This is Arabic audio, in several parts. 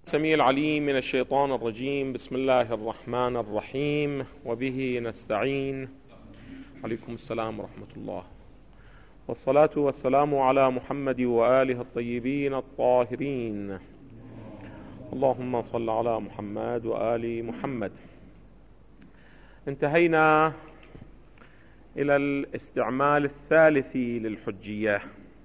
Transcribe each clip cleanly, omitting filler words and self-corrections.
السميع العليم من الشيطان الرجيم. بسم الله الرحمن الرحيم وبه نستعين. عليكم السلام ورحمة الله، والصلاة والسلام على محمد وآله الطيبين الطاهرين. اللهم صل على محمد وآل محمد. انتهينا إلى الاستعمال الثالث للحجية،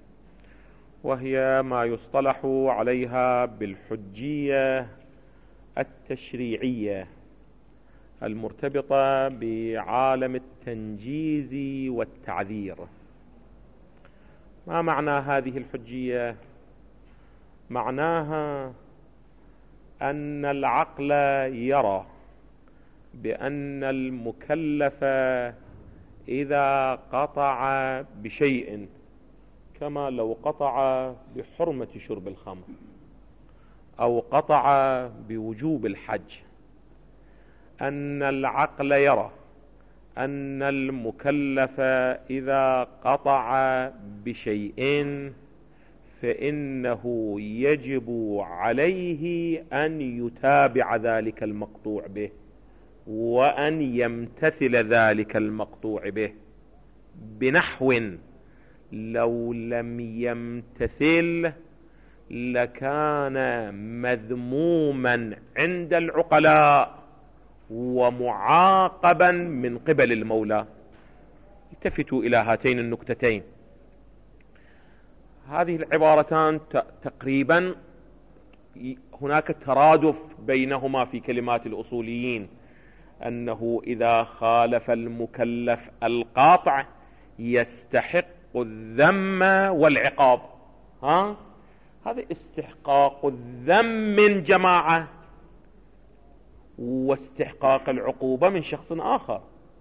وهي ما يصطلح عليها بالحجية التشريعية المرتبطة بعالم التنجيز والتعذير. ما معنى هذه الحجية؟ معناها أن العقل يرى بأن المكلف إذا قطع بشيء، كما لو قطع بحرمة شرب الخمر أو قطع بوجوب الحج، أن العقل يرى أن المكلف إذا قطع بشيء فإنه يجب عليه أن يتابع ذلك المقطوع به وأن يمتثل ذلك المقطوع به، بنحو لو لم يمتثل لكان مذموما عند العقلاء ومعاقبا من قبل المولى. التفتوا إلى هاتين النكتتين. هذه العبارتان تقريبا هناك ترادف بينهما في كلمات الأصوليين، أنه إذا خالف المكلف القاطع يستحق الذم والعقاب. هذا استحقاق الذم من جماعة واستحقاق العقوبة من شخص آخر.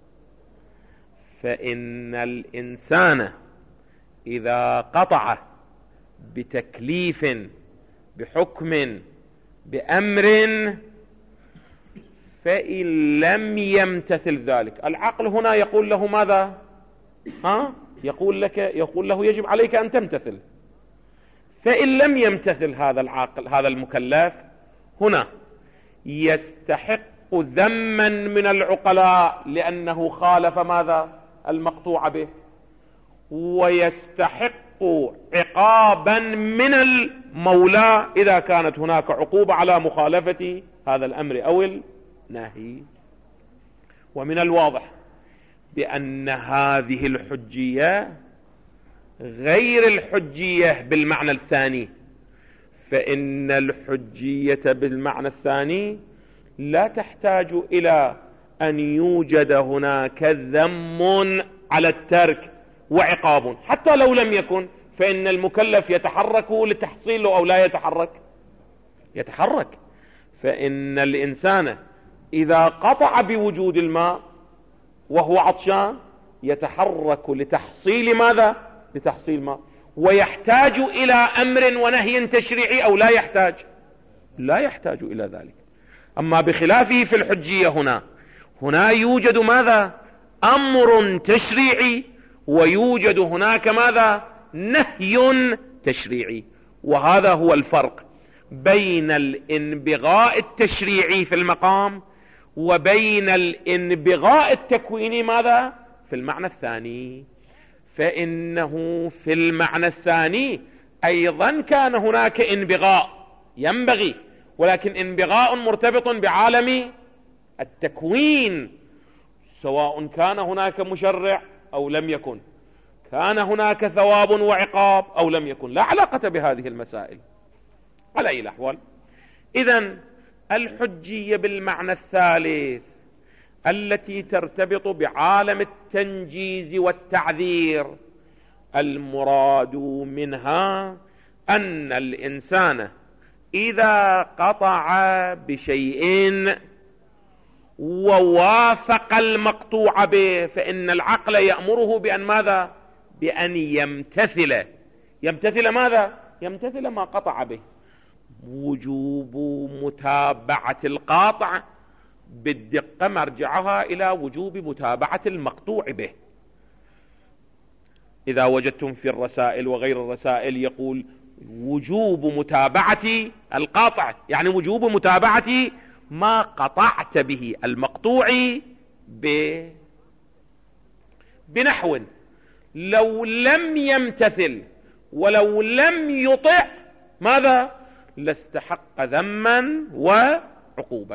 فإن الإنسان إذا قطع بتكليف بحكم بأمر فإن لم يمتثل ذلك، العقل هنا يقول له ماذا؟ يقول له يجب عليك أن تمتثل. فإن لم يمتثل هذا العاقل هذا المكلف هنا يستحق ذما من العقلاء لأنه خالف ماذا؟ المقطوع به، ويستحق عقابا من المولى إذا كانت هناك عقوبة على مخالفة هذا الأمر أو النهي. ومن الواضح بأن هذه الحجية غير الحجية بالمعنى الثاني، فإن الحجية بالمعنى الثاني لا تحتاج إلى أن يوجد هناك ذم على الترك وعقاب، حتى لو لم يكن، فإن المكلف يتحرك لتحصيله أو لا يتحرك. فإن الإنسان إذا قطع بوجود الماء وهو عطشان يتحرك لتحصيل ماذا؟ لتحصيل ماء، ويحتاج إلى أمر ونهي تشريعي أو لا يحتاج إلى ذلك. أما بخلافه في الحجية هنا يوجد ماذا؟ أمر تشريعي، ويوجد هناك ماذا؟ نهي تشريعي. وهذا هو الفرق بين الانبغاء التشريعي في المقام وبين الانبغاء التكويني ماذا؟ في المعنى الثاني. فإنه في المعنى الثاني أيضا كان هناك انبغاء ينبغي، ولكن انبغاء مرتبط بعالم التكوين، سواء كان هناك مشرع أو لم يكن، كان هناك ثواب وعقاب أو لم يكن، لا علاقة بهذه المسائل على أي الأحوال. إذن الحجية بالمعنى الثالث التي ترتبط بعالم التنجيز والتعذير، المراد منها أن الإنسان إذا قطع بشيء ووافق المقطوع به فإن العقل يأمره بأن ماذا؟ بأن يمتثل ماذا؟ يمتثل ما قطع به. وجوب متابعة القاطع بالدقة مرجعها إلى وجوب متابعة المقطوع به. إذا وجدتم في الرسائل وغير الرسائل يقول وجوب متابعة القاطع، يعني وجوب متابعة ما قطعت به المقطوع بنحو لو لم يمتثل ولو لم يطع ماذا؟ لاستحق ذما وعقوبة.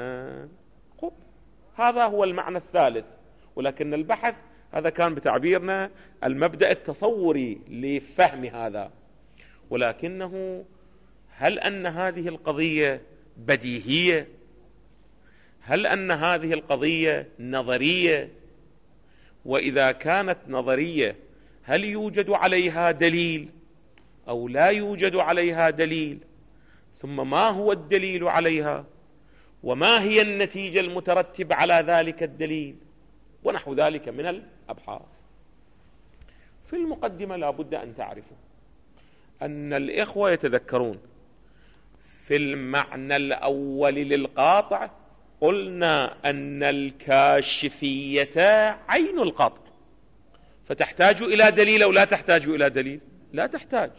هذا هو المعنى الثالث. ولكن البحث هذا كان بتعبيرنا المبدأ التصوري لفهم هذا، ولكنه هل أن هذه القضية بديهية؟ هل أن هذه القضية نظرية؟ وإذا كانت نظرية هل يوجد عليها دليل أو لا يوجد عليها دليل؟ ثم ما هو الدليل عليها؟ وما هي النتيجة المترتبة على ذلك الدليل؟ ونحو ذلك من الأبحاث. في المقدمة لا بد أن تعرفوا أن الإخوة يتذكرون في المعنى الأول للقاطع قلنا أن الكاشفية عين القاطع، فتحتاج إلى دليل أو لا تحتاج إلى دليل؟ لا تحتاج.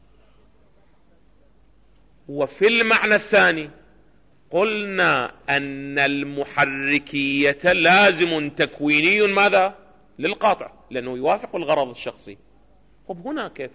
وفي المعنى الثاني قلنا أن المحركية لازم تكويني ماذا؟ للقاطع، لأنه يوافق الغرض الشخصي. طب هنا كيف؟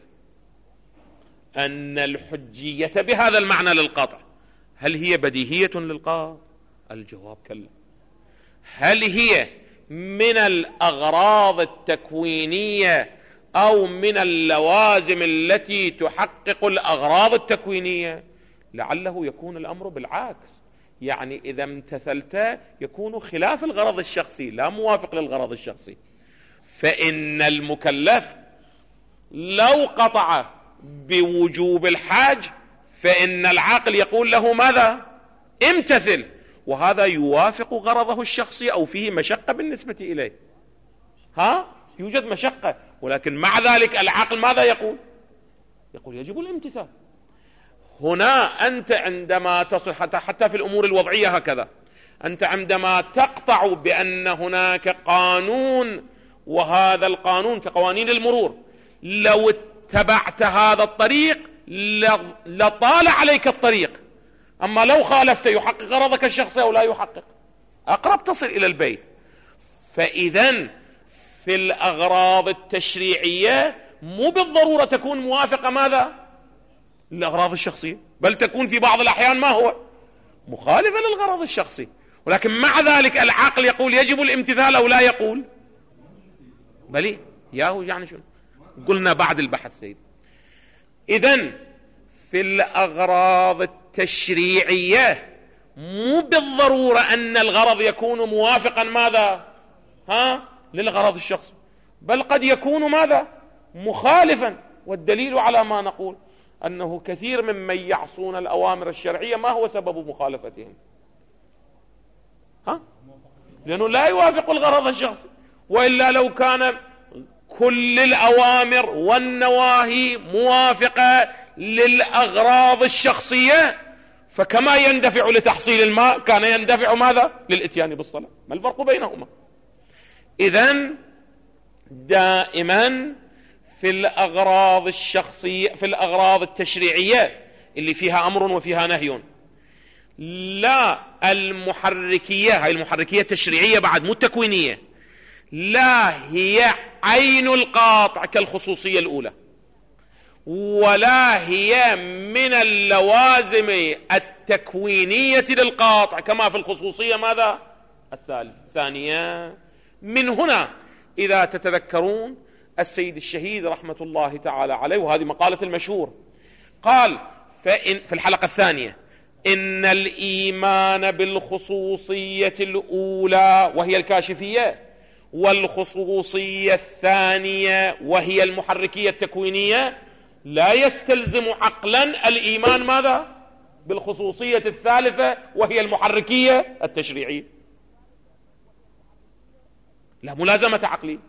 أن الحجية بهذا المعنى للقاطع هل هي بديهية للقاطع؟ الجواب كلا. هل هي من الأغراض التكوينية أو من اللوازم التي تحقق الأغراض التكوينية؟ لعله يكون الأمر بالعكس، يعني إذا امتثلت يكون خلاف الغرض الشخصي لا موافق للغرض الشخصي. فإن المكلف لو قطع بوجوب الحاج فإن العاقل يقول له ماذا؟ امتثل، وهذا يوافق غرضه الشخصي أو فيه مشقة بالنسبة إليه. يوجد مشقة، ولكن مع ذلك العاقل ماذا يقول؟ يقول يجب الامتثال. هنا أنت عندما تصل حتى في الأمور الوضعية هكذا، أنت عندما تقطع بأن هناك قانون وهذا القانون كقوانين المرور لو اتبعت هذا الطريق لطال عليك الطريق، أما لو خالفت يحقق غرضك الشخصي أو لا يحقق؟ أقرب تصل إلى البيت. فإذن في الأغراض التشريعية مو بالضرورة تكون موافقة ماذا؟ للأغراض الشخصية، بل تكون في بعض الأحيان ما هو؟ مخالفة للغرض الشخصي، ولكن مع ذلك العقل يقول يجب الامتثال أو لا يقول؟ بلي ياهو يعني شنو؟ قلنا بعد البحث سيد. إذن في الأغراض التشريعية مو بالضرورة أن الغرض يكون موافقا ماذا؟ للغرض الشخصي، بل قد يكون ماذا؟ مخالفا. والدليل على ما نقول أنه كثير ممن يعصون الأوامر الشرعية ما هو سبب مخالفتهم؟ لأنه لا يوافق الغرض الشخصي، وإلا لو كان كل الأوامر والنواهي موافقة للأغراض الشخصية فكما يندفع لتحصيل الماء كان يندفع ماذا؟ للإتيان بالصلاة. ما الفرق بينهما؟ إذن دائما في الأغراض الشخصية، في الأغراض التشريعية اللي فيها أمر وفيها نهي، لا المحركية، هاي المحركية التشريعية بعد مو التكوينية، لا هي عين القاطع كالخصوصية الأولى، ولا هي من اللوازم التكوينية للقاطع كما في الخصوصية ماذا؟ الثانية. من هنا إذا تتذكرون السيد الشهيد رحمة الله تعالى عليه، وهذه مقالة المشهور، قال في الحلقة الثانية إن الإيمان بالخصوصية الأولى وهي الكاشفية والخصوصية الثانية وهي المحركية التكوينية لا يستلزم عقلا الإيمان ماذا؟ بالخصوصية الثالثة وهي المحركية التشريعية، لا ملازمة عقلية.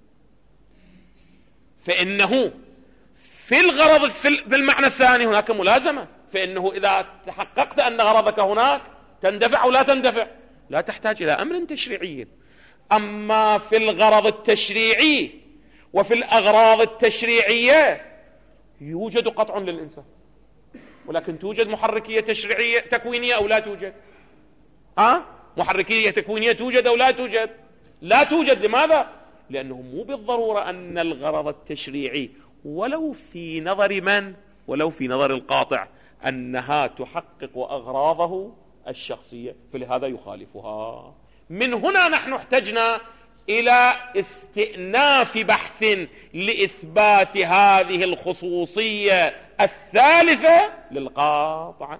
فإنه في الغرض في المعنى الثاني هناك ملازمة، فإنه إذا تحققت أن غرضك هناك تندفع أو لا تندفع لا تحتاج إلى أمر تشريعي. أما في الغرض التشريعي وفي الأغراض التشريعية يوجد قطع للإنسان، ولكن توجد محركية تشريعية تكوينية أو لا توجد؟ محركية تكوينية توجد أو لا توجد؟ لا توجد. لماذا؟ لأنه مو بالضرورة أن الغرض التشريعي ولو في نظر من؟ ولو في نظر القاطع أنها تحقق أغراضه الشخصية، فلهذا يخالفها. من هنا نحن احتجنا إلى استئناف بحث لإثبات هذه الخصوصية الثالثة للقاطع.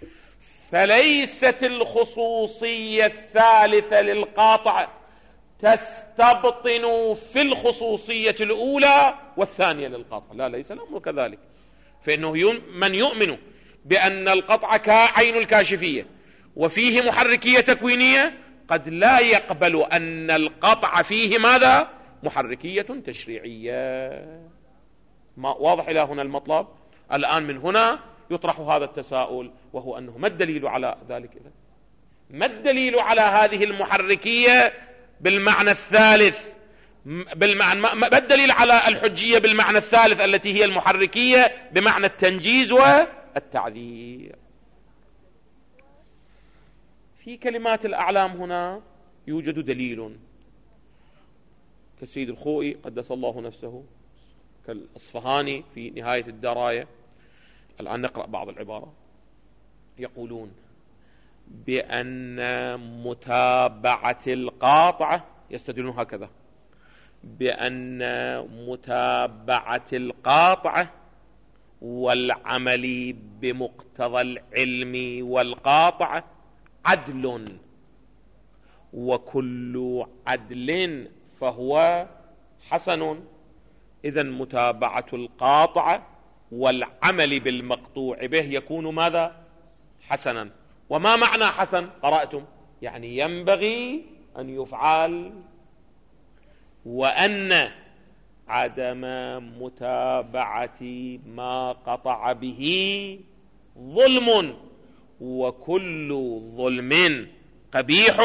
فليست الخصوصية الثالثة للقاطع تستبطن في الخصوصية الأولى والثانية للقاطع، لا، ليس الأمر كذلك. فإنه من يؤمن بأن القطع كعين الكاشفية وفيه محركية تكوينية قد لا يقبل أن القطع فيه ماذا؟ محركية تشريعية. ما واضح إلى هنا المطلب؟ الآن من هنا يطرح هذا التساؤل، وهو أنه ما الدليل على ذلك إذن؟ ما الدليل على هذه المحركية بالمعنى الثالث؟ ما الدليل على الحجية بالمعنى الثالث التي هي المحركية بمعنى التنجيز والتعذير؟ في كلمات الأعلام هنا يوجد دليل كالسيد الخوئي قدس الله نفسه، كالأصفهاني في نهاية الدراية. الآن نقرأ بعض العبارة. يقولون بأن متابعة القاطعة، يستدلون هكذا، بأن متابعة القاطعة والعمل بمقتضى العلم والقاطعة عدل، وكل عدل فهو حسن. إذن متابعة القاطعة والعمل بالمقطوع به يكون ماذا؟ حسنا. وما معنى حسن؟ قرأتم يعني ينبغي أن يفعل. وأن عدم متابعة ما قطع به ظلم، وكل ظلم قبيح،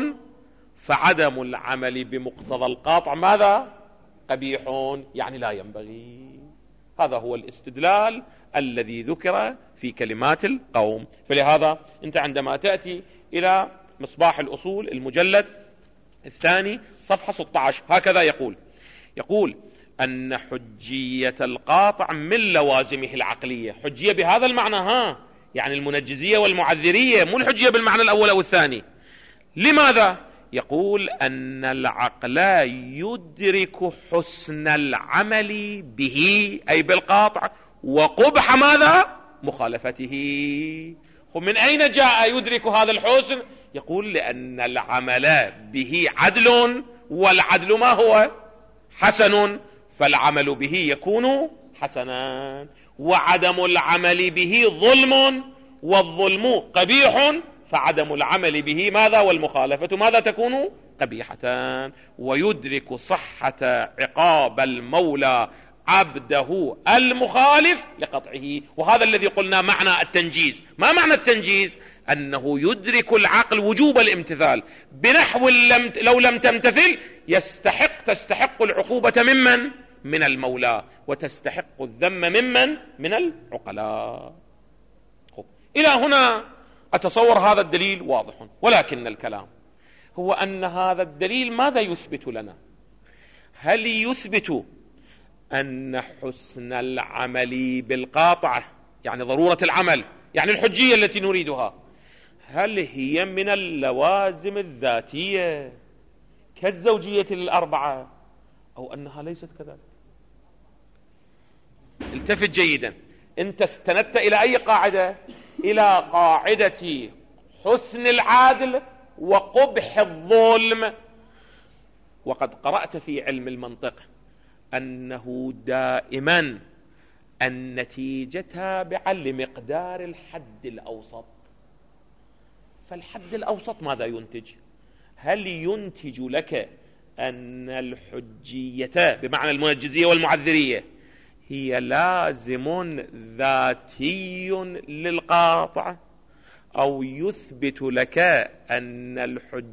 فعدم العمل بمقتضى القاطع ماذا؟ قبيح، يعني لا ينبغي. هذا هو الاستدلال الذي ذكر في كلمات القوم. فلهذا أنت عندما تأتي إلى مصباح الأصول المجلد الثاني صفحة 16 هكذا يقول أن حجية القاطع من لوازمه العقلية. حجية بهذا المعنى، يعني المنجزية والمعذرية، مو الحجية بالمعنى الأول أو الثاني. لماذا؟ يقول أن العقل يدرك حسن العمل به أي بالقاطع وقبح ماذا؟ مخالفته. من أين جاء يدرك هذا الحسن؟ يقول لأن العمل به عدل، والعدل ما هو؟ حسن، فالعمل به يكون حسنا. وعدم العمل به ظلم، والظلم قبيح، فعدم العمل به ماذا؟ والمخالفة ماذا تكون؟ قبيحة. ويدرك صحة عقاب المولى عبده المخالف لقطعه. وهذا الذي قلنا معنى التنجيز. ما معنى التنجيز؟ أنه يدرك العقل وجوب الامتثال بنحو لو لم تمتثل تستحق العقوبة ممن؟ من المولى، وتستحق الذم ممن؟ من العقلاء. إلى هنا أتصور هذا الدليل واضح، ولكن الكلام هو أن هذا الدليل ماذا يثبت لنا؟ هل يثبت أن حسن العمل بالقاطعة، يعني ضرورة العمل، يعني الحجية التي نريدها، هل هي من اللوازم الذاتية كالزوجية الأربعة، أو أنها ليست كذلك؟ التفت جيدا. أنت استندت إلى أي قاعدة؟ إلى قاعدة حسن العادل وقبح الظلم. وقد قرأت في علم المنطق أنه دائما النتيجة تابعة لمقدار الحد الأوسط. فالحد الأوسط ماذا ينتج؟ هل ينتج لك أن الحجية بمعنى المنجزية والمعذرية هي لازم ذاتي للقاطع، أو يثبت لك أن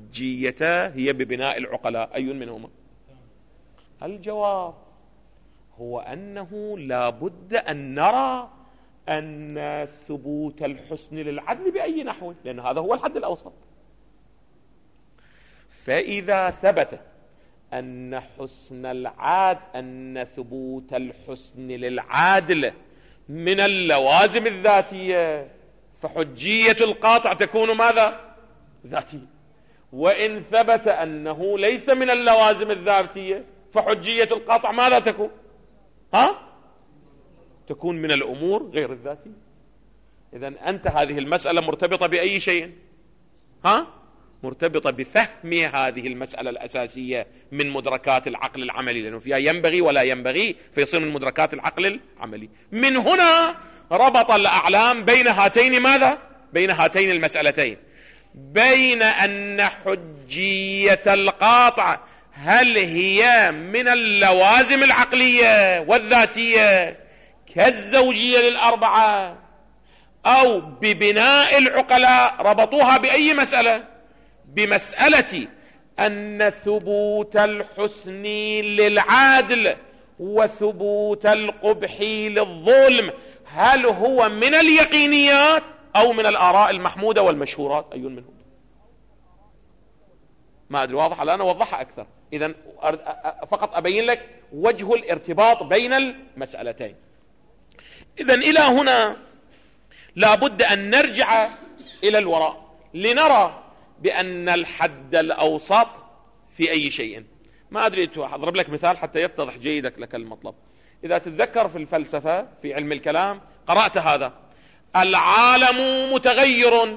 الحجية هي ببناء العقلاء؟ أي منهما؟ الجواب هو أنه لا بد أن نرى أن ثبوت الحسن للعدل بأي نحو، لأن هذا هو الحد الأوسط. فإذا ثبت أن ثبوت الحسن للعادل من اللوازم الذاتية، فحجية القاطع تكون ماذا؟ ذاتية. وإن ثبت أنه ليس من اللوازم الذاتية، فحجية القاطع ماذا تكون؟ تكون من الأمور غير الذاتية. إذن أنت هذه المسألة مرتبطة بأي شيء؟ مرتبطة بفهم هذه المسألة الأساسية من مدركات العقل العملي، لأنه فيها ينبغي ولا ينبغي، فيصير من مدركات العقل العملي. من هنا ربط الأعلام بين هاتين ماذا؟ بين هاتين المسألتين، بين أن حجية القاطع هل هي من اللوازم العقلية والذاتية كالزوجية للأربعة، أو ببناء العقلاء ربطوها بأي مسألة؟ بمسألة أن ثبوت الحسن للعادل وثبوت القبح للظلم هل هو من اليقينيات أو من الآراء المحمودة والمشهورات؟ أي منهم؟ ما أدري واضح الآن، أوضحها أكثر. إذن فقط أبين لك وجه الارتباط بين المسألتين. إذن إلى هنا لابد أن نرجع إلى الوراء لنرى بأن الحد الأوسط في أي شيء. ما أدري، أضرب لك مثال حتى يتضح جيدك لك المطلب. إذا تتذكر في الفلسفة في علم الكلام قرأت هذا: العالم متغير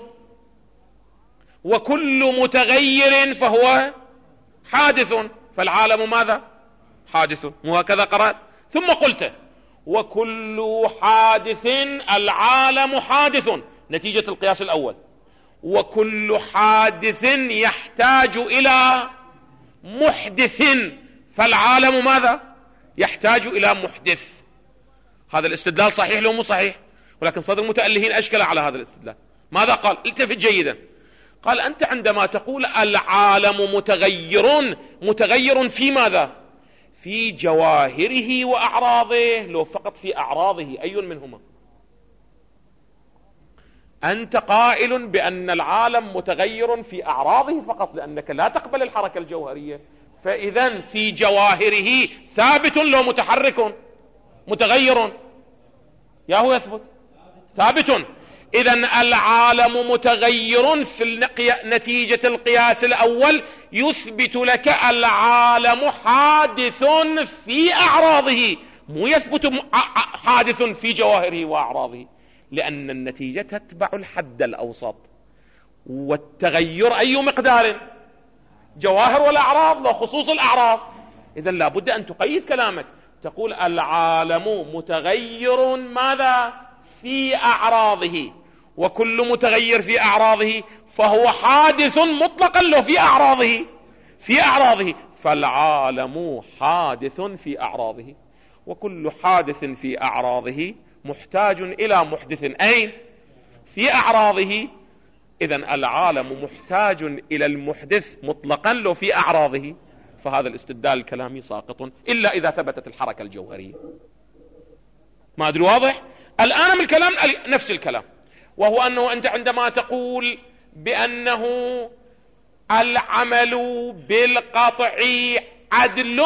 وكل متغير فهو حادث، فالعالم ماذا؟ حادث. مو هكذا قرأت؟ ثم قلت وكل حادث العالم حادث، نتيجة القياس الأول، وكل حادث يحتاج إلى محدث، فالعالم ماذا؟ يحتاج إلى محدث. هذا الاستدلال صحيح لو مو صحيح؟ ولكن صدر المتألهين أشكل على هذا الاستدلال. ماذا قال؟ التفت جيدا. قال أنت عندما تقول العالم متغير في ماذا؟ في جواهره وأعراضه، لو فقط في أعراضه أي منهما؟ أنت قائل بأن العالم متغير في أعراضه فقط، لأنك لا تقبل الحركة الجوهرية، فإذن في جواهره ثابت لو متحرك متغير؟ يا هو يثبت ثابت. إذن العالم متغير في نتيجة القياس الأول يثبت لك العالم حادث في أعراضه، مو يثبت حادث في جواهره وأعراضه، لأن النتيجة تتبع الحد الأوسط. والتغير أي مقدار؟ جواهر والأعراض، لا خصوص الأعراض. إذن لابد أن تقيد كلامك، تقول العالم متغير ماذا؟ في أعراضه، وكل متغير في أعراضه فهو حادث مطلقا له في أعراضه، فالعالم حادث في أعراضه، وكل حادث في أعراضه محتاج إلى محدث أين؟ في أعراضه. إذن العالم محتاج إلى المحدث مطلقا له في أعراضه، فهذا الاستدلال الكلامي ساقط إلا إذا ثبتت الحركة الجوهرية. ما أدري واضح؟ الآن من الكلام نفس الكلام، وهو أنه أنت عندما تقول بأنه العمل بالقطع عدل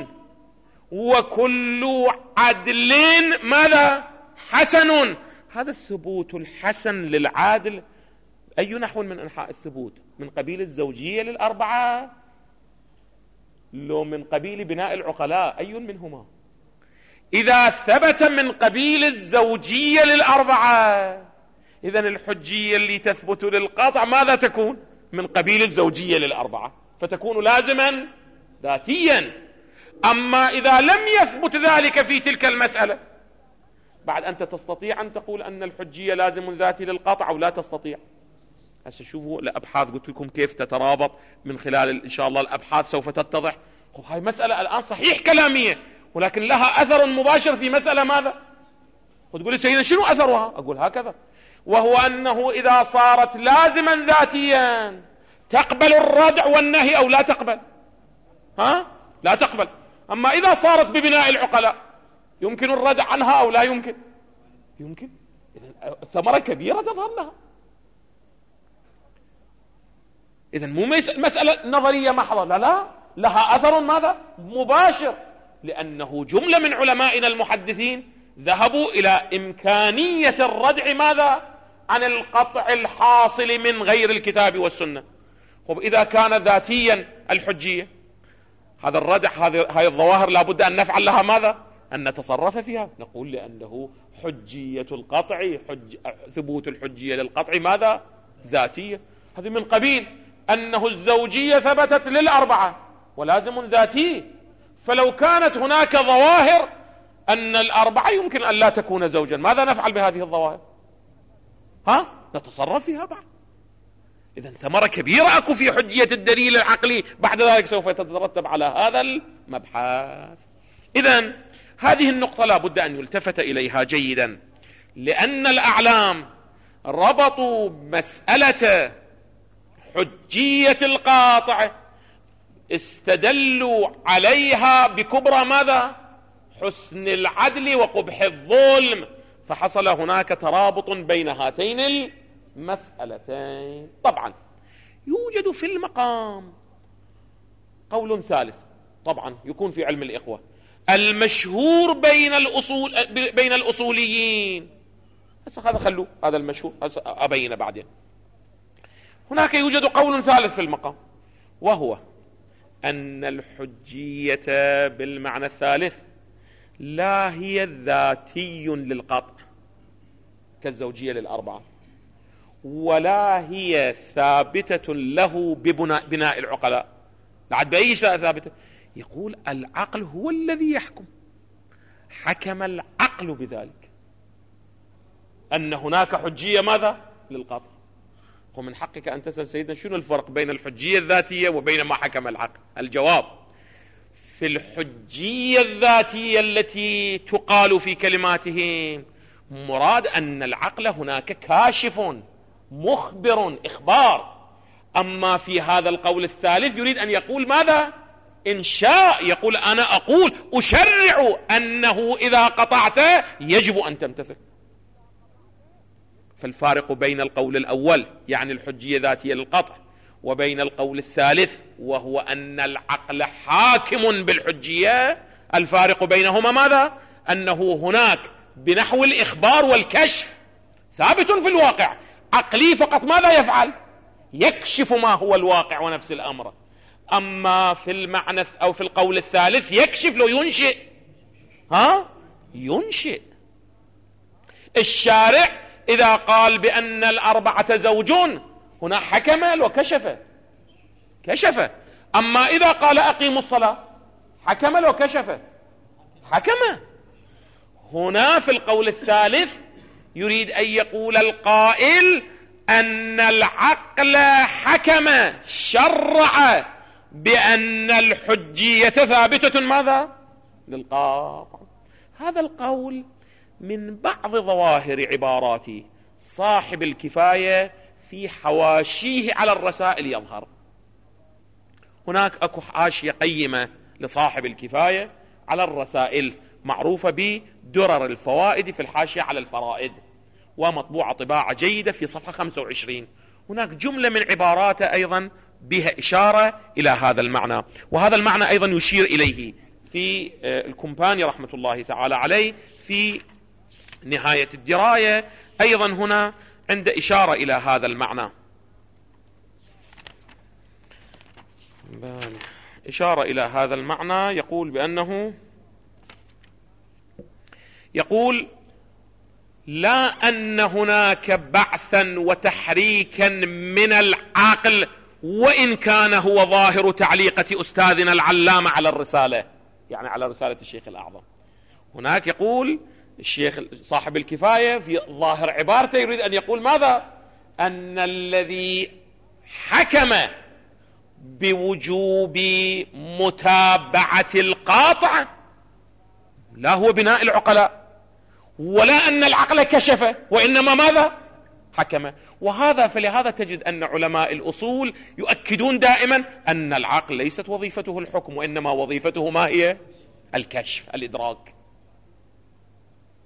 وكل عدل ماذا؟ حسن، هذا الثبوت الحسن للعادل أي نحو من أنحاء الثبوت؟ من قبيل الزوجية للأربعة لو من قبيل بناء العقلاء؟ أي منهما؟ إذا ثبت من قبيل الزوجية للأربعة، إذن الحجية اللي تثبت للقطع ماذا تكون؟ من قبيل الزوجية للأربعة، فتكون لازما ذاتيا. أما إذا لم يثبت ذلك في تلك المسألة، بعد أنت تستطيع أن تقول أن الحجية لازم ذاتي للقطع أو لا تستطيع؟ هسه شوفوا الأبحاث، قلت لكم كيف تترابط من خلال إن شاء الله الأبحاث سوف تتضح. هاي مسألة الآن صحيح كلامية، ولكن لها أثر مباشر في مسألة ماذا؟ وتقول لي سيدنا شنو أثرها؟ أقول هكذا، وهو أنه إذا صارت لازما ذاتيا تقبل الردع والنهي أو لا تقبل؟ لا تقبل. أما إذا صارت ببناء العقلاء يمكن الردع عنها أو لا يمكن؟ يمكن. إذن ثمرة كبيرة تظهر لها. إذن مو مسألة نظرية محضة، لا، لها أثر ماذا؟ مباشر، لأنه جملة من علمائنا المحدثين ذهبوا إلى إمكانية الردع ماذا؟ عن القطع الحاصل من غير الكتاب والسنة. طب إذا كان ذاتيا الحجية، هذا الردع، هذه الظواهر لابد أن نفعل لها ماذا؟ أن نتصرف فيها. نقول لأنه حجية القطع، ثبوت الحجية للقطع ماذا؟ ذاتية. هذه من قبيل أنه الزوجية ثبتت للأربعة ولازم ذاتي، فلو كانت هناك ظواهر أن الأربعة يمكن أن لا تكون زوجا، ماذا نفعل بهذه الظواهر؟ نتصرف فيها بعد. إذن ثمرة كبيرة أكو في حجية الدليل العقلي، بعد ذلك سوف يترتب على هذا المبحث. إذن هذه النقطة لا بد أن يلتفت إليها جيدا، لأن الأعلام ربطوا مسألة حجية القاطع، استدلوا عليها بكبرى ماذا؟ حسن العدل وقبح الظلم، فحصل هناك ترابط بين هاتين المسألتين. طبعا يوجد في المقام قول ثالث، طبعا يكون في علم الإخوة المشهور بين الأصوليين. هذا خلوه، هذا المشهور أبين بعدين. هناك يوجد قول ثالث في المقام، وهو أن الحجية بالمعنى الثالث لا هي ذاتي للقطع كالزوجية للأربعة، ولا هي ثابتة له ببناء العقلاء. لعد بأي شيء ثابتة؟ يقول العقل هو الذي يحكم، حكم العقل بذلك أن هناك حجية ماذا؟ للقطع. ومن حقك أن تسأل سيدنا شنو الفرق بين الحجية الذاتية وبين ما حكم العقل؟ الجواب: في الحجية الذاتية التي تقال في كلماتهم مراد أن العقل هناك كاشف مخبر إخبار. أما في هذا القول الثالث يريد أن يقول ماذا؟ إنشاء، يقول أنا أقول أشرع أنه إذا قطعت يجب أن تمتثل. فالفارق بين القول الأول يعني الحجية ذاتية للقطع وبين القول الثالث وهو أن العقل حاكم بالحجية، الفارق بينهما ماذا؟ أنه هناك بنحو الإخبار والكشف ثابت في الواقع، عقلي فقط ماذا يفعل؟ يكشف ما هو الواقع ونفس الأمر. أما في المعنى أو في القول الثالث يكشف لو ينشئ، ينشئ. الشارع إذا قال بأن الأربعة زوجون هنا حكم وكشف، كشف. أما إذا قال أقيموا الصلاة حكم وكشف، حكم. هنا في القول الثالث يريد أن يقول القائل أن العقل حكم شرع بأن الحجية ثابتة ماذا؟ للقاطع. هذا القول من بعض ظواهر عبارات صاحب الكفاية في حواشيه على الرسائل يظهر. هناك أكو حاشية قيمة لصاحب الكفاية على الرسائل معروفة بدرر الفوائد في الحاشية على الفرائد، ومطبوعة طباعة جيدة في صفحة 25. هناك جملة من عباراته أيضا بها إشارة إلى هذا المعنى، وهذا المعنى أيضا يشير إليه في الكومباني رحمة الله تعالى عليه في نهاية الدراية. أيضا هنا عند إشارة إلى هذا المعنى، إشارة إلى هذا المعنى، يقول بأنه يقول لا أن هناك بعثا وتحريكا من العقل وإن كان هو ظاهر تعليقة أستاذنا العلامة على الرسالة، يعني على رسالة الشيخ الأعظم. هناك يقول الشيخ صاحب الكفاية في ظاهر عبارته يريد أن يقول ماذا؟ أن الذي حكم بوجوب متابعة القاطع لا هو بناء العقلاء، ولا أن العقل كشف، وإنما ماذا؟ حكم. وهذا فلهذا تجد أن علماء الأصول يؤكدون دائما أن العقل ليست وظيفته الحكم، وإنما وظيفته ما هي؟ الكشف، الإدراك.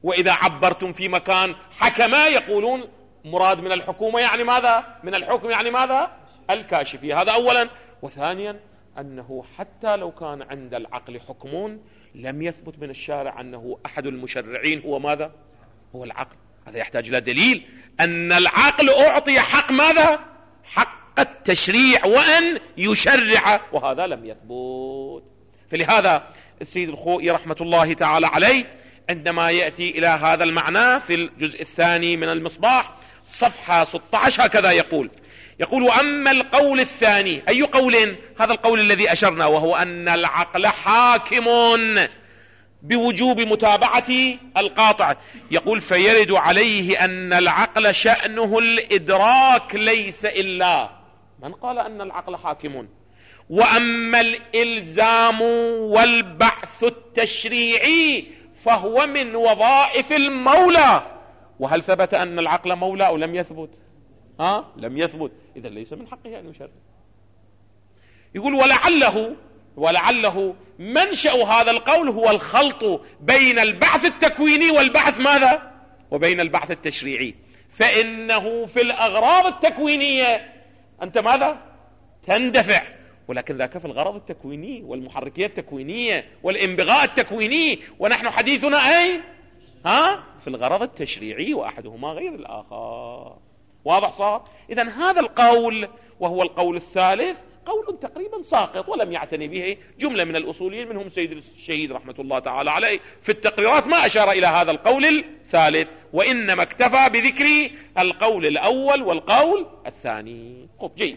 وإذا عبرتم في مكان حكما يقولون مراد من الحكومة يعني ماذا؟ من الحكم يعني ماذا؟ الكاشفية. هذا أولا. وثانيا أنه حتى لو كان عند العقل حكم لم يثبت من الشارع أنه أحد المشرعين هو ماذا؟ هو العقل. هذا يحتاج إلى دليل أن العقل أعطي حق ماذا؟ حق التشريع وأن يشرع، وهذا لم يثبت. فلهذا السيد الخوئي رحمة الله تعالى عليه عندما يأتي إلى هذا المعنى في الجزء الثاني من المصباح صفحة 16 هكذا يقول: وأما القول الثاني، أي قول؟ هذا القول الذي أشرنا، وهو أن العقل حاكم بوجوب متابعة القاطع. يقول: فيرد عليه أن العقل شأنه الإدراك ليس إلا. من قال أن العقل حاكم؟ وأما الإلزام والبعث التشريعي فهو من وظائف المولى. وهل ثبت أن العقل مولى أو لم يثبت؟ لم يثبت، إذا ليس من حقه أن يشرع. يقول: ولعله منشأ هذا القول هو الخلط بين البعث التكويني والبعث ماذا؟ وبين البعث التشريعي. فإنه في الأغراض التكوينية أنت ماذا؟ تندفع، ولكن ذاك في الغرض التكويني والمحركية التكوينية والانبغاء التكويني، ونحن حديثنا أين؟ في الغرض التشريعي، وأحدهما غير الآخر. واضح صار؟ إذن هذا القول وهو القول الثالث قول تقريبا ساقط ولم يعتني به جملة من الأصوليين، منهم سيد الشهيد رحمة الله تعالى عليه في التقريرات ما أشار إلى هذا القول الثالث، وإنما اكتفى بذكر القول الأول والقول الثاني. جيد.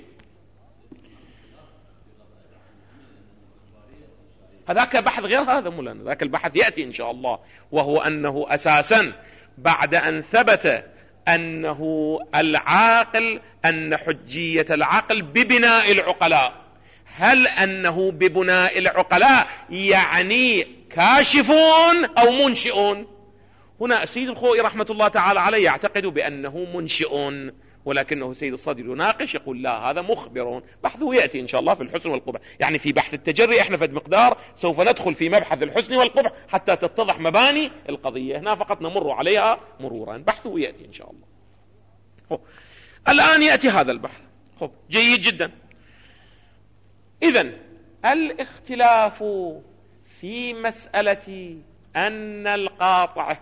هذاك بحث غير هذا مولانا، ذاك البحث يأتي إن شاء الله، وهو أنه أساسا بعد أن ثبت أنه العاقل، أن حجية العقل ببناء العقلاء، هل أنه ببناء العقلاء يعني كاشفون أو منشئون؟ هنا السيد الخوئي رحمة الله تعالى عليه يعتقد بأنه منشئ، ولكنه سيد الصدر يناقش يقول لا، هذا مخبرون. بحثه يأتي إن شاء الله في الحسن والقبح، يعني في بحث التجري احنا فد مقدار سوف ندخل في مبحث الحسن والقبح حتى تتضح مباني القضية، هنا فقط نمر عليها مرورا. بحثه يأتي إن شاء الله. الآن يأتي هذا البحث. جيد جدا. إذن الاختلاف في مسألة أن القاطع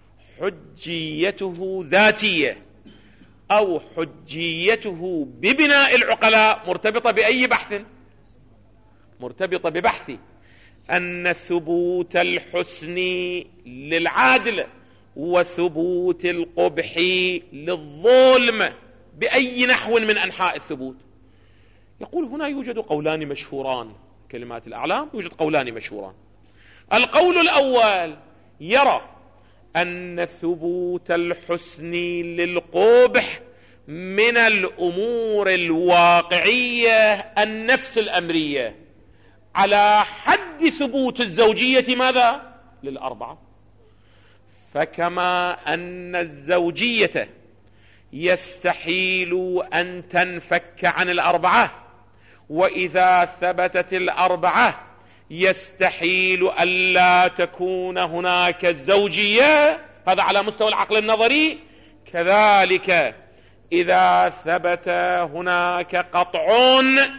حجيته ذاتية أو حجيته ببناء العقلاء مرتبطة بأي بحث؟ مرتبطة ببحث أن ثبوت الحسن للعادل وثبوت القبح للظلم بأي نحو من أنحاء الثبوت. يقول هنا يوجد قولان مشهوران، كلمات الأعلام يوجد قولان مشهوران. القول الأول يرى أن ثبوت الحسن للقبح من الأمور الواقعية النفس الأمرية على حد ثبوت الزوجية ماذا؟ للأربعة. فكما أن الزوجية يستحيل أن تنفك عن الأربعة، وإذا ثبتت الأربعة يستحيل ألا تكون هناك الزوجية، هذا على مستوى العقل النظري، كذلك إذا ثبت هناك قطع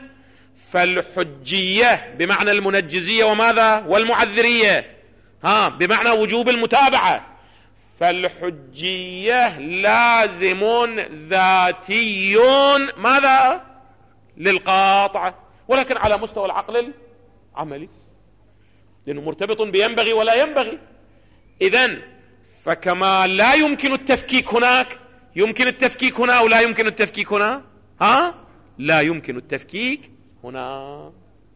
فالحجية بمعنى المنجزية وماذا؟ والمعذرية، بمعنى وجوب المتابعة، فالحجية لازم ذاتي ماذا؟ للقاطع، ولكن على مستوى العقل العملي، لأنه مرتبط بينبغي ولا ينبغي. إذن فكما لا يمكن التفكيك هناك، يمكن التفكيك هنا أو لا يمكن التفكيك هنا؟ لا يمكن التفكيك هنا.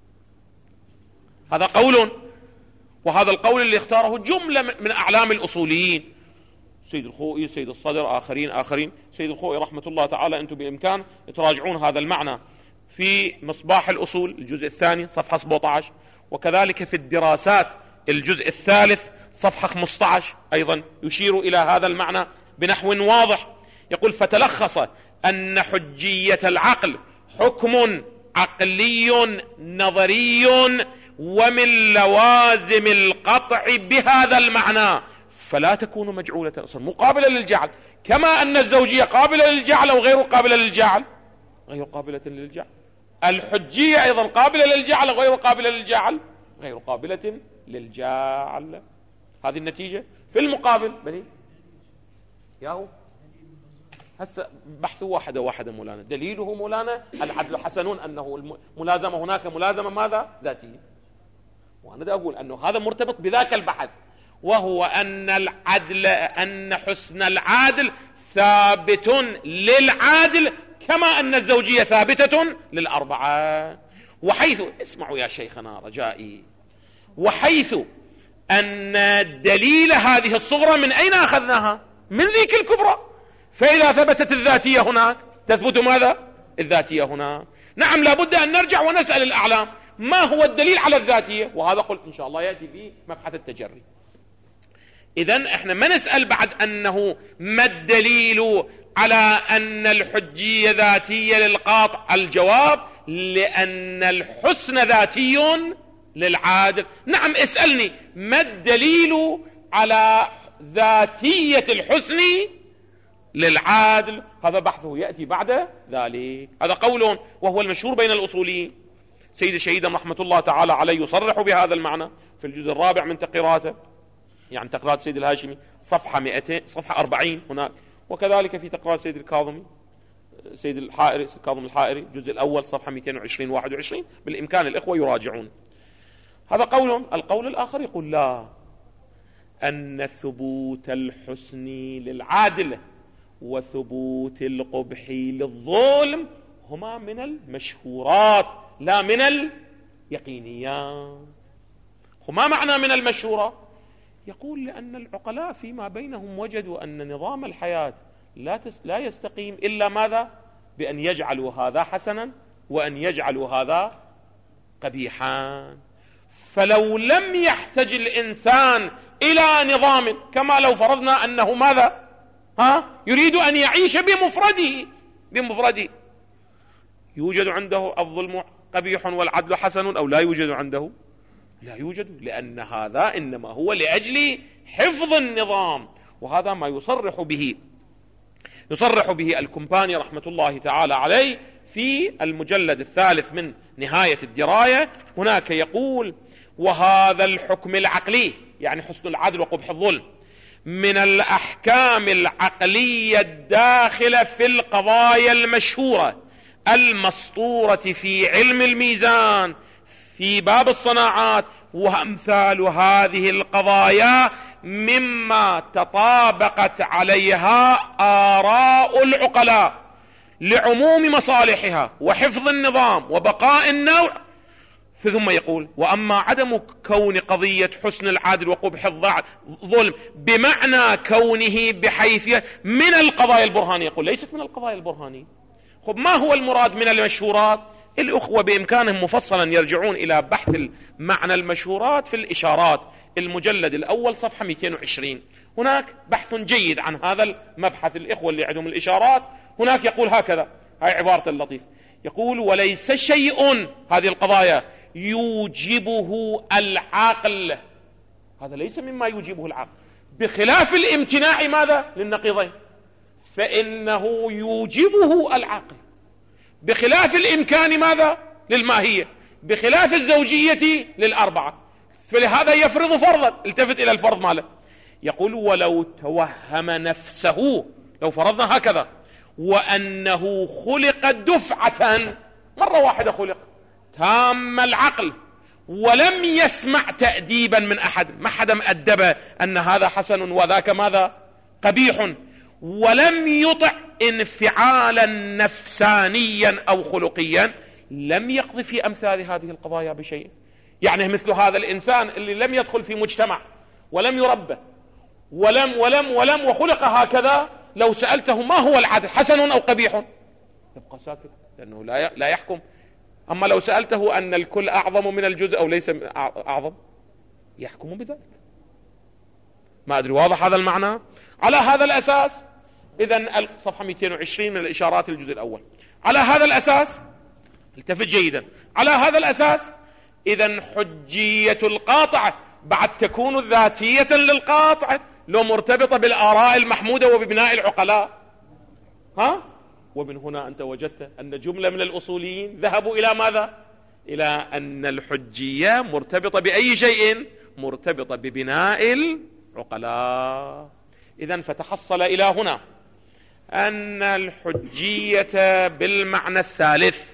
هذا قول، وهذا القول اللي اختاره جملة من أعلام الأصوليين، سيد الخوئي، سيد الصدر، آخرين. سيد الخوئي رحمة الله تعالى أنتم بإمكان تراجعون هذا المعنى في مصباح الأصول الجزء الثاني صفحة 17، وكذلك في الدراسات الجزء الثالث صفحة 15 أيضا يشير إلى هذا المعنى بنحو واضح. يقول فتلخص أن حجية العقل حكم عقلي نظري، ومن لوازم القطع بهذا المعنى فلا تكون مجعولة أصلا مقابلة للجعل، كما أن الزوجية قابلة للجعل أو غير قابلة للجعل، غير قابلة للجعل. الحجية أيضا قابلة للجعل أو غير قابلة للجعل، غير قابلة للجعل. هذه النتيجة. في المقابل بني ياهو هسه بحثوا واحدة مولانا. دليله مولانا العدل حسن، أنه الملازمة هناك ملازمة ماذا؟ ذاتية. وأنا دا أقول أنه هذا مرتبط بذاك البحث، وهو أن حسن العادل ثابت للعادل كما أن الزوجية ثابتة للأربعة. وحيث اسمعوا يا شيخنا رجائي، وحيث أن دليل هذه الصغرى من أين أخذناها؟ من ذيك الكبرى. فإذا ثبتت الذاتية هناك تثبت ماذا؟ الذاتية هناك. نعم، لابد أن نرجع ونسأل الأعلام ما هو الدليل على الذاتية، وهذا قلت إن شاء الله يأتي في مبحث التجري. إذن احنا ما نسأل بعد أنه ما الدليل على أن الحجية ذاتية للقاطع. الجواب لأن الحسن ذاتي للعادل. نعم، اسألني ما الدليل على ذاتية الحسن للعادل، هذا بحثه يأتي بعد ذلك. هذا قول وهو المشهور بين الأصوليين. سيد الشهيد رحمة الله تعالى عليه يصرح بهذا المعنى في الجزء الرابع من تقريراته، يعني تقريرات سيد الهاشمي صفحة 200 صفحة 40 هناك، وكذلك في تقريرات سيد الكاظمي سيد الحائري سيد كاظم الحائري الجزء الأول صفحة 220 21. بالإمكان الإخوة يراجعون. هذا قول. القول الآخر يقول لا، أن ثبوت الحسن للعادل وثبوت القبح للظلم هما من المشهورات لا من اليقينيات. وما معنى من المشهورات؟ يقول لأن العقلاء فيما بينهم وجدوا أن نظام الحياة لا يستقيم إلا ماذا؟ بأن يجعلوا هذا حسنا وأن يجعلوا هذا قبيحا. فلو لم يحتج الإنسان إلى نظام، كما لو فرضنا أنه ماذا؟ يريد أن يعيش بمفرده، يوجد عنده الظلم قبيح والعدل حسن أو لا يوجد عنده؟ لا يوجد، لأن هذا إنما هو لأجل حفظ النظام. وهذا ما يصرح به الكمباني رحمة الله تعالى عليه في المجلد الثالث من نهاية الدراية. هناك يقول: وهذا الحكم العقلي، يعني حسن العدل وقبح الظلم، من الأحكام العقلية الداخلة في القضايا المشهورة المسطورة في علم الميزان في باب الصناعات، وأمثال هذه القضايا مما تطابقت عليها آراء العقلاء لعموم مصالحها وحفظ النظام وبقاء النوع. ثم يقول: وأما عدم كون قضية حسن العدل وقبح الظلم بمعنى كونه بحيث من القضايا البرهانية، يقول ليست من القضايا البرهانية. خب ما هو المراد من المشهورات؟ الأخوة بإمكانهم مفصلا يرجعون إلى بحث معنى المشهورات في الإشارات المجلد الأول صفحة 220. هناك بحث جيد عن هذا المبحث. الإخوة اللي عندهم الإشارات هناك يقول هكذا، هاي عبارة اللطيف، يقول: وليس شيء، هذه القضايا، يوجبه العقل، هذا ليس مما يوجبه العقل، بخلاف الامتناع ماذا؟ للنقيضين، فإنه يوجبه العقل، بخلاف الإمكان ماذا؟ للماهية، بخلاف الزوجية للأربعة. فلهذا يفرض فرضا. التفت إلى الفرض ماله، يقول: ولو توهم نفسه، لو فرضنا هكذا، وأنه خلق دفعة، مرة واحدة خلق تام العقل، ولم يسمع تأديبا من أحد، ما حدا مأدبه أن هذا حسن وذاك ماذا؟ قبيح، ولم يطع انفعالا نفسانيا أو خلقيا، لم يقضي في أمثال هذه القضايا بشيء. يعني مثل هذا الإنسان اللي لم يدخل في مجتمع ولم يربى ولم وخلق هكذا، لو سألته ما هو العدل، حسن أو قبيح، يبقى ساكت، لأنه لا يحكم. أما لو سألته أن الكل أعظم من الجزء أو ليس أعظم، يحكم بذلك. ما أدري واضح هذا المعنى؟ على هذا الأساس إذن صفحة 220 من الإشارات الجزء الأول، على هذا الأساس التفت جيدا، على هذا الأساس إذن حجية القاطعة بعد تكون ذاتية للقاطعة لو مرتبطة بالآراء المحمودة وببناء العقلاء؟ ومن هنا أنت وجدت أن جملة من الأصوليين ذهبوا إلى ماذا؟ إلى أن الحجية مرتبطة بأي شيء؟ مرتبطة ببناء العقلاء. إذن فتحصل إلى هنا أن الحجية بالمعنى الثالث،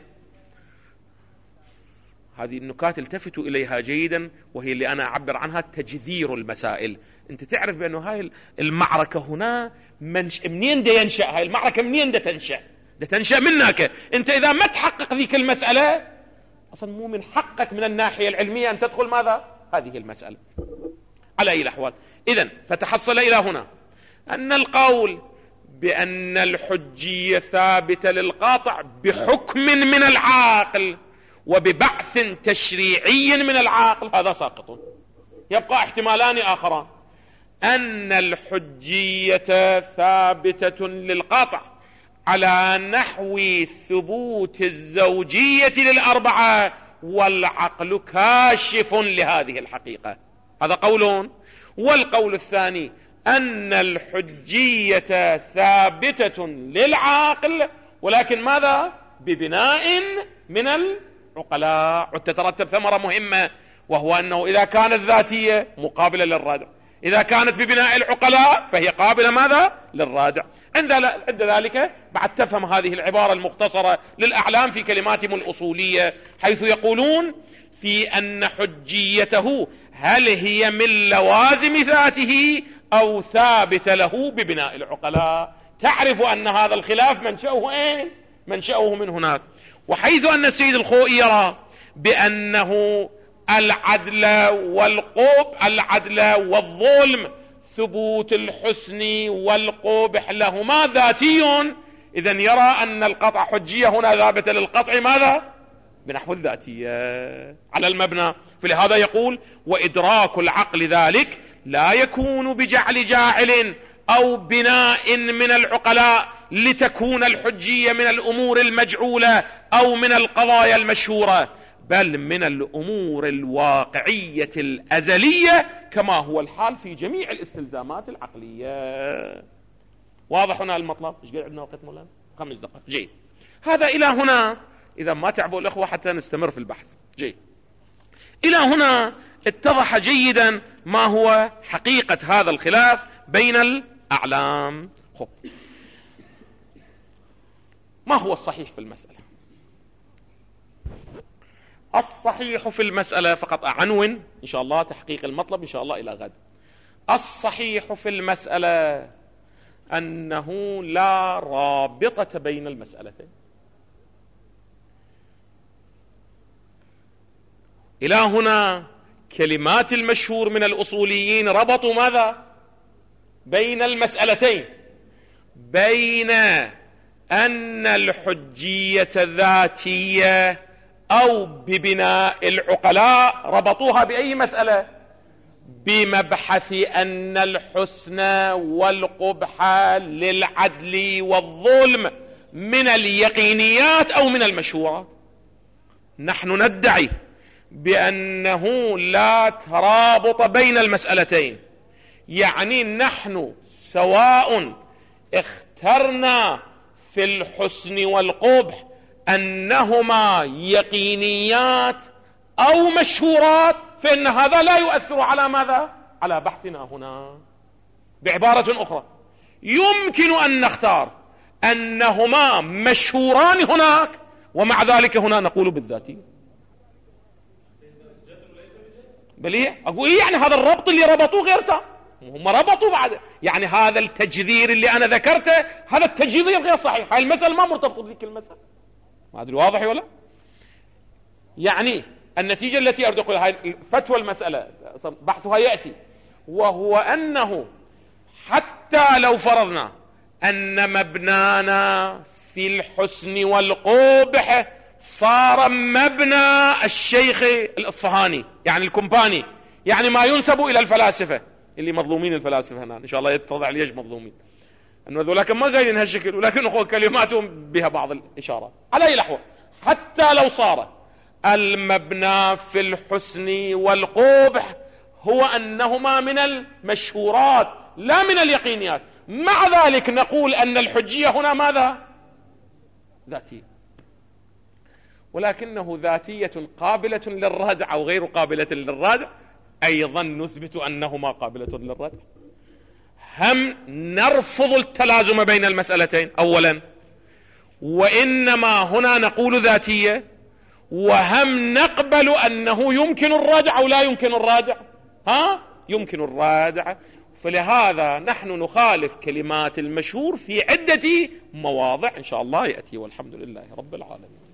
هذه النكات التفتوا إليها جيدا، وهي اللي أنا أعبر عنها تجذير المسائل. أنت تعرف بأنه هاي المعركة هنا منين دا ينشأ؟ هاي المعركة منين دا تنشأ؟ دا تنشأ منك أنت. إذا ما تحقق ذيك المسألة أصلا مو من حقك من الناحية العلمية أن تدخل ماذا؟ هذه المسألة على أي الأحوال. إذن فتحصل إلى هنا أن القول بأن الحجية ثابتة للقاطع بحكم من العاقل وببعث تشريعي من العاقل هذا ساقط. يبقى احتمالان آخران: أن الحجية ثابتة للقاطع على نحو ثبوت الزوجية للأربعة والعقل كاشف لهذه الحقيقة، هذا قول. والقول الثاني أن الحجية ثابتة للعاقل ولكن ماذا؟ ببناء من العقلاء. وتترتب ثمرة مهمة، وهو أنه إذا كانت ذاتية مقابلة للرادع، إذا كانت ببناء العقلاء فهي قابلة ماذا؟ للرادع. عند ذلك بعد تفهم هذه العبارة المختصرة للأعلام في كلماتهم الأصولية، حيث يقولون في أن حجيته هل هي من لوازم ذاته أو ثابت له ببناء العقلاء. تعرف أن هذا الخلاف منشأه أين؟ منشأه من هناك. وحيث أن السيد الخوئي يرى بأنه العدل والظلم ثبوت الحسن والقبح لهما ذاتي، إذن يرى أن القطع حجية هنا ثابتة للقطع ماذا؟ بنحو الذاتية على المبنى. فلهذا يقول: وإدراك العقل ذلك لا يكون بجعل جاعل أو بناء من العقلاء لتكون الحجية من الأمور المجعولة أو من القضايا المشهورة، بل من الأمور الواقعية الأزلية كما هو الحال في جميع الاستلزامات العقلية. واضح هنا المطلب؟ ايش قاعد عندنا وقت مولانا؟ 5 دقائق. جيد. هذا إلى هنا، إذا ما تعبوا الأخوة حتى نستمر في البحث. جيد. إلى هنا اتضح جيدا ما هو حقيقة هذا الخلاف بين الأعلام. خب، ما هو الصحيح في المسألة؟ الصحيح في المسألة، فقط أعنون إن شاء الله تحقيق المطلب إن شاء الله إلى غد. الصحيح في المسألة أنه لا رابطة بين المسألتين. إلى هنا كلمات المشهور من الأصوليين ربطوا ماذا؟ بين المسألتين، بين أن الحجية ذاتية أو ببناء العقلاء. ربطوها بأي مسألة؟ بمبحث أن الحسن والقبح للعدل والظلم من اليقينيات أو من المشهورات. نحن ندعي بأنه لا ترابط بين المسألتين، يعني نحن سواء اخترنا في الحسن والقبح أنهما يقينيات أو مشهورات فإن هذا لا يؤثر على ماذا؟ على بحثنا هنا. بعبارة أخرى، يمكن أن نختار أنهما مشهوران هناك ومع ذلك هنا نقول بالذاتي. بليه أقول يعني هذا الربط اللي ربطوه غيرته، هم ربطوا بعد، يعني هذا التجذير اللي أنا ذكرته هذا التجذير غير صحيح. هاي المسألة ما مرتبطة بذيك المسألة. ما أدري واضح ولا؟ يعني النتيجة التي أريد أقولها، هاي فتوى المسألة بحثها يأتي، وهو أنه حتى لو فرضنا أن مبنانا في الحسن والقبح صار مبنى الشيخ الإصفهاني يعني الكمباني، يعني ما ينسب إلى الفلاسفة اللي مظلومين. الفلاسفة هنا إن شاء الله يتضح ليش مظلومين، أنه ذولاك ما قايلين هالشكل، ولكن كلماتهم بها بعض الإشارات. على أي الأحوال، حتى لو صار المبنى في الحسن والقبح هو أنهما من المشهورات لا من اليقينيات. مع ذلك نقول أن الحجية هنا ماذا؟ ذاتية، ولكنه ذاتية قابلة للردع أو غير قابلة للردع، أيضا نثبت أنهما قابلة للردع. هم نرفض التلازم بين المسألتين أولا، وإنما هنا نقول ذاتية، وهم نقبل أنه يمكن الردع أو لا يمكن الردع. يمكن الردع. فلهذا نحن نخالف كلمات المشهور في عدة مواضع إن شاء الله يأتي، والحمد لله رب العالمين.